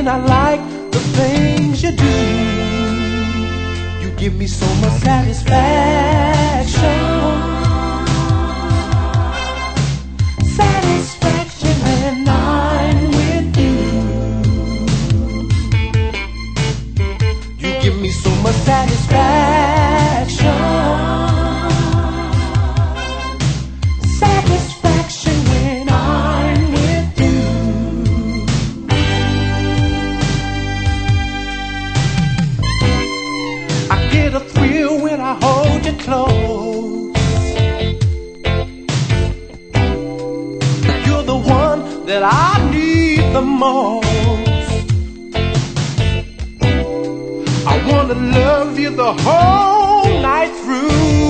I like the things you do. You give me so much satisfaction. Satisfaction when I'm with you. You give me so much satisfaction. Satisfaction when I'm with you. I get a thrill when I hold you close. You're the one that I need the most. I wanna love you the whole night through.